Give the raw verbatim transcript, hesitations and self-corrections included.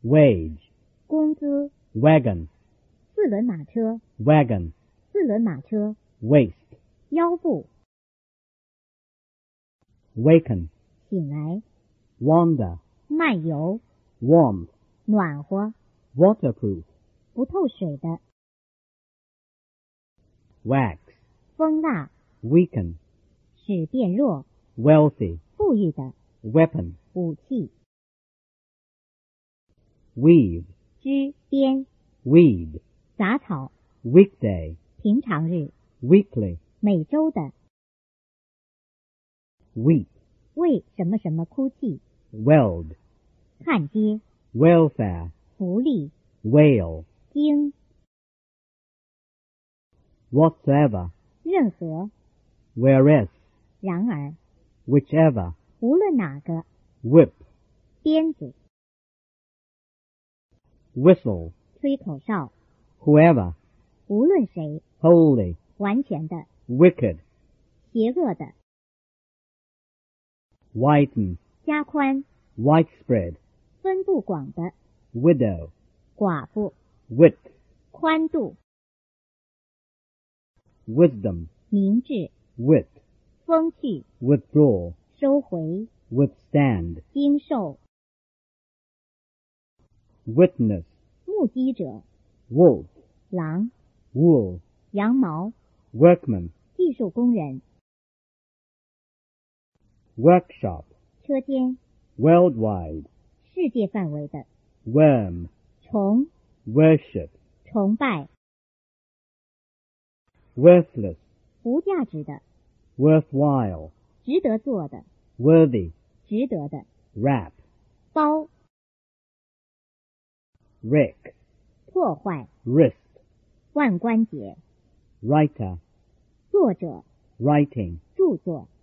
wage, 工资， wagon, 四轮马车， wagon, 四轮马车， waist, 腰部， waken, 醒来， wander, 漫游， warmth, 暖和， waterproof, 不透水的， wax, 蜂蜡， weaken, 使变弱， wealthy, 富裕的， weapon, 武器， weave, 织编， weed, 杂草， weekday, 平常日， weekly, 每周的， weep, 为什么什么哭泣， weld, 焊接， welfare, 福利， whale, 经， whatsoever, 任何， whereas, 然而， whichever, 无论哪个， whip, 鞭子， whistle, 吹口哨， whoever, 无论谁， wholly, 完全的， wicked, 邪恶的， widen, 加宽， widespread, 分布广的， widow, 寡妇， width, 宽度， wisdom, 明智， wit, 风趣， withdraw, 收回， withstand, 经受， witness, 目击者， wolf, 狼， wool, 羊毛， workman, 技术工人， workshop, 车间， worldwide, 世界范围的， worm, 崇， worship, 崇拜， worthless, 无价值的， worthwhile, 值得做的， worthy, 值得的， wrap, 包， wreck, 破坏， wrist, 腕关节， writer, 作者， writing, 著作。